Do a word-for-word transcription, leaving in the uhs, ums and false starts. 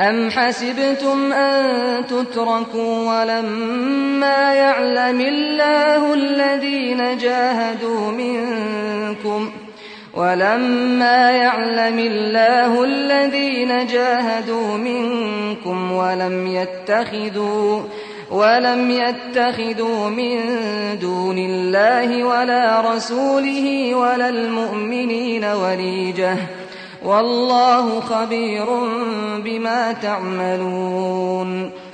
أَمْ حَسِبْتُمْ أَن تُتْرَكُوا وَلَمَّا يَعْلَمِ اللَّهُ الَّذِينَ جَاهَدُوا مِنكُمْ وَلَمَّا يَعْلَمِ اللَّهُ الَّذِينَ جَاهَدُوا مِنكُمْ وَلَمْ يَتَّخِذُوا وَلَمْ يَتَّخِذُوا مِن دُونِ اللَّهِ وَلَا رَسُولِهِ وَلَا الْمُؤْمِنِينَ وَلِيجَةً ۚ وَاللَّهُ خَبِيرٌ بِمَا تَعْمَلُونَ